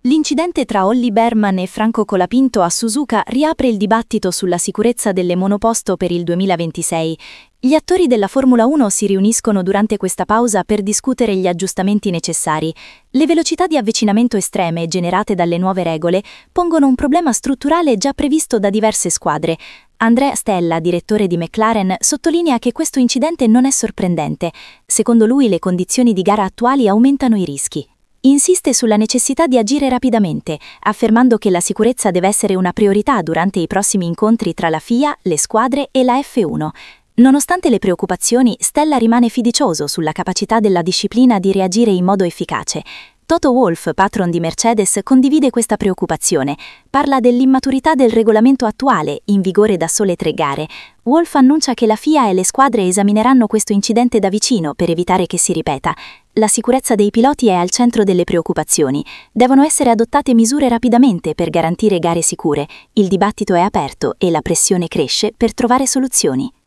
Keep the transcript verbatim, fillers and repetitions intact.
L'incidente tra Olli Berman e Franco Colapinto a Suzuka riapre il dibattito sulla sicurezza delle monoposto per il duemilaventisei. Gli attori della Formula uno si riuniscono durante questa pausa per discutere gli aggiustamenti necessari. Le velocità di avvicinamento estreme generate dalle nuove regole pongono un problema strutturale già previsto da diverse squadre. Andrea Stella, direttore di McLaren, sottolinea che questo incidente non è sorprendente. Secondo lui le condizioni di gara attuali aumentano i rischi. Insiste sulla necessità di agire rapidamente, affermando che la sicurezza deve essere una priorità durante i prossimi incontri tra la F I A, le squadre e la F uno. Nonostante le preoccupazioni, Stella rimane fiducioso sulla capacità della disciplina di reagire in modo efficace. Toto Wolff, patron di Mercedes, condivide questa preoccupazione. Parla dell'immaturità del regolamento attuale, in vigore da sole tre gare. Wolff annuncia che la F I A e le squadre esamineranno questo incidente da vicino per evitare che si ripeta. La sicurezza dei piloti è al centro delle preoccupazioni. Devono essere adottate misure rapidamente per garantire gare sicure. Il dibattito è aperto e la pressione cresce per trovare soluzioni.